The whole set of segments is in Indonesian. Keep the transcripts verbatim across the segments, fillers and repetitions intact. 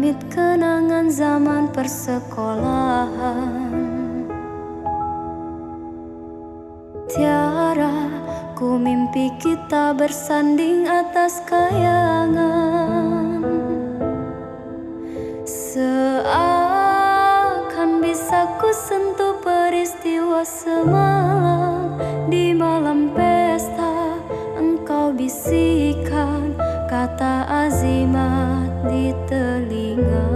Amit kenangan zaman persekolahan. Tiara, ku mimpi kita bersanding atas kayangan. Seakan bisa ku sentuh peristiwa semalam. Di malam pesta engkau bisikan kata azimat di telinga.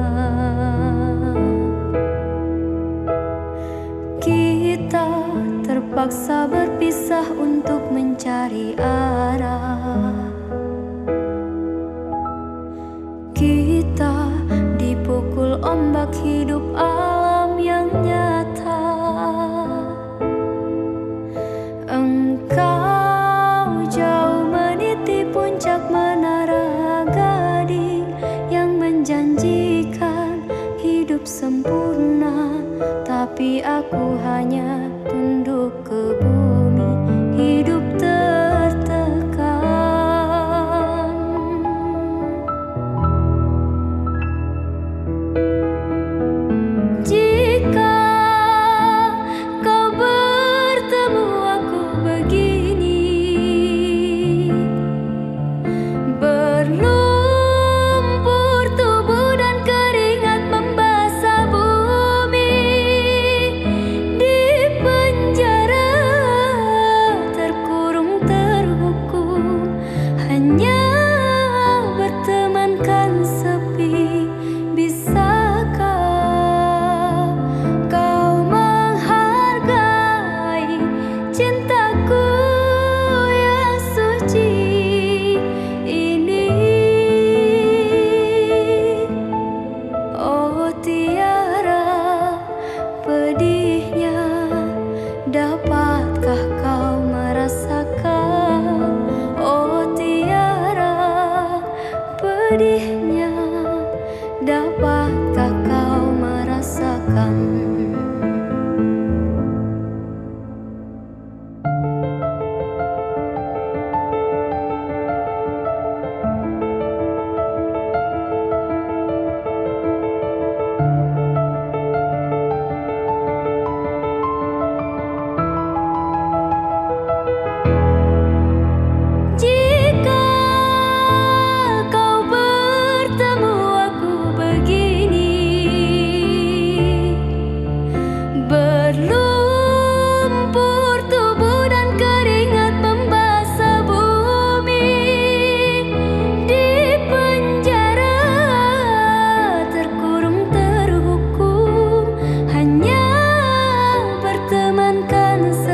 Kita terpaksa berpisah untuk mencari arah. Kita dipukul ombak hidup alam yang nyata. Engkau jauh meniti puncak menara gading yang menjanjikan hidup sempurna, tapi aku hanya tunduk ke bumi, hidup tertekan. Jika kau bertemu aku begini, berlumpur tubuh dan keringat membasah bumi, di penjara terkurung terhukum, hanya bertemankan sepi. Bisakah kau menghargai cintaku yang suci ini? Oh Tiara, pedihnya, dapatkah kau merasakan? Oh Tiara, pedihnya, dapatkah kau merasakan? Jika kau bertemu aku begini, berlumpur tubuh dan keringat membasah bumi, di penjara terkurung terhukum, hanya bertemankan